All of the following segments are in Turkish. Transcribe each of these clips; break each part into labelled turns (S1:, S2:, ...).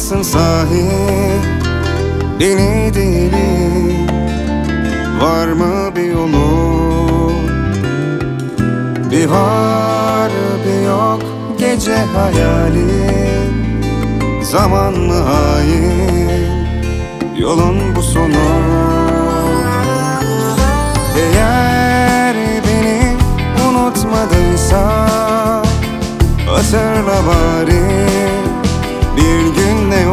S1: mısın sahi? Beni değil, var mı bir yolu? Bir var bir yok gece hayali. Zaman mı hain, yolun bu sonu? Eğer beni unutmadıysa hatırla bari, bir gün ne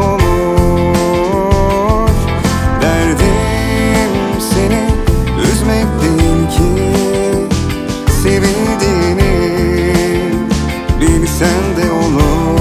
S1: olur? Derdim seni üzmek değil ki, sevildiğini bilsen de olur.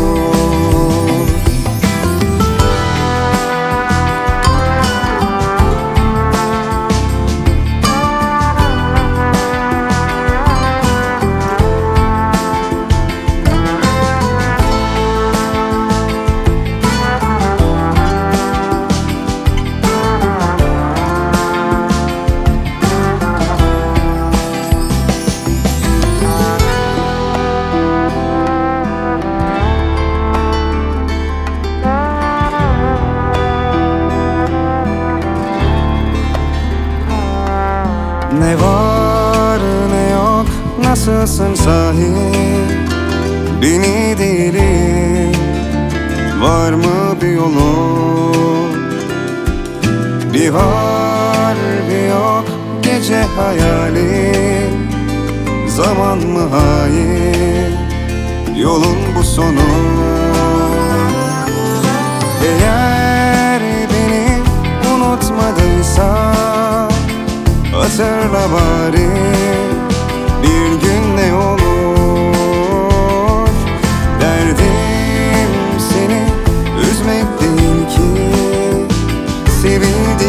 S1: Ne var ne yok, nasılsın sahi? Beni değil, var mı bir yolu? Bir var bir yok gece hayali. Zaman mı hain, yolun bu sonu? Eğer beni unutmadıysa hatırla bari, bir gün ne olur? Derdim seni üzmek değil ki, sevildiğini